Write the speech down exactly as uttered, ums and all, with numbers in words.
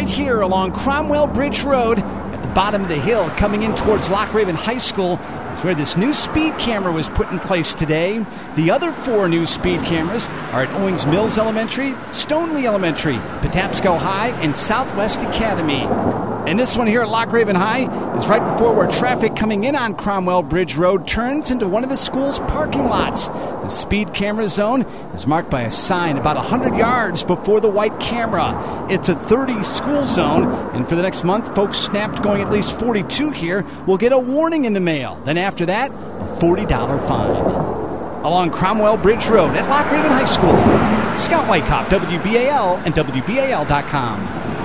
right here along Cromwell Bridge Road at the bottom of the hill coming in towards Loch Raven High School is where this new speed camera was put in place today. The other four new speed cameras are at Owings Mills Elementary, Stoneley Elementary, Patapsco High, and Southwest Academy. And this one here at Loch Raven High is right before where traffic coming in on Cromwell Bridge Road turns into one of the school's parking lots. The speed camera zone is marked by a sign about one hundred yards before the white camera. It's a thirty school zone, and for the next month, folks snapped going at least forty-two here will get a warning in the mail. Then after that, a forty dollars fine. Along Cromwell Bridge Road at Loch Raven High School, Scott Wyckoff, W B A L and W B A L dot com.